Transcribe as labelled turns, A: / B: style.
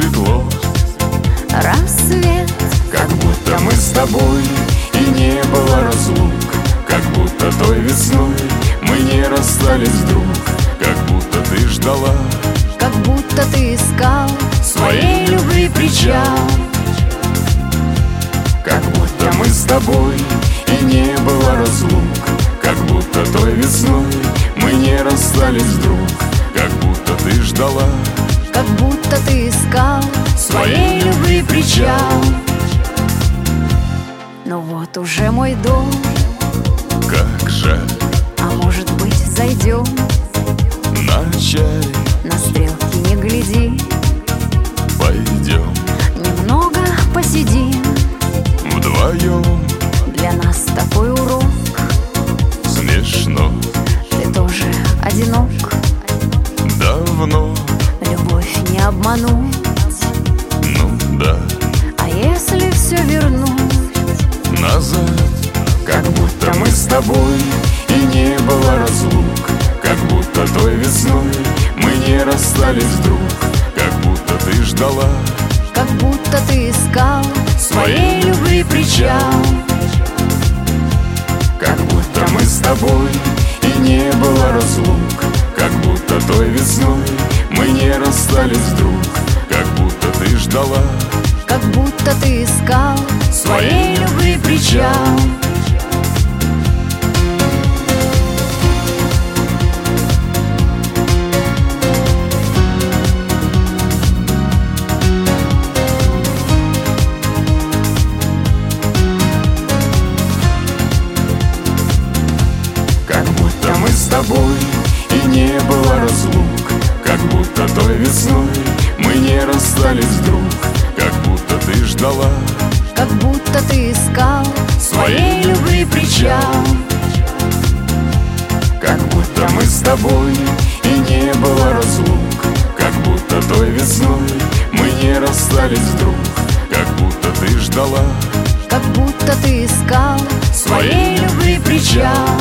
A: светло,
B: рассвет.
A: как будто мы с тобой и не было разлук, как будто той весной мы не расстались вдруг, как будто ты ждала,
B: Как будто ты искал
A: своей любви причал. Как будто мы с тобой и не было разлук, как будто той весной мы не расстались вдруг, как будто ты ждала,
B: Как будто ты искал
A: своей любви причал.
B: Но вот уже мой дом,
A: Как жаль,
B: а может быть зайдем
A: на чай
B: на стрелки не гляди,
A: пойдем
B: немного посидим.
A: вдвоем.
B: Для нас такой урок,
A: Смешно,
B: ты тоже одинок.
A: давно,
B: Любовь не обмануть,
A: ну да,
B: а если все вернуть?
A: назад. Как будто мы с тобой и не было разлук, как будто той весной мы не расстались вдруг, как будто ты ждала,
B: Как будто ты искал
A: своей любви причал. Как будто мы с тобой и не было разлук, как будто той весной мы не расстались вдруг, как будто ты ждала,
B: Как будто ты искал
A: своей любви причал. Как будто мы с тобой и не было разлук, как будто той весной мы не расстались вдруг, как будто ты ждала,
B: Как будто ты искал
A: своей любви причал. Как будто мы с тобой и не было разлук, как будто той весной мы не расстались вдруг, как будто ты ждала,
B: Как будто ты искал
A: своей любви причал.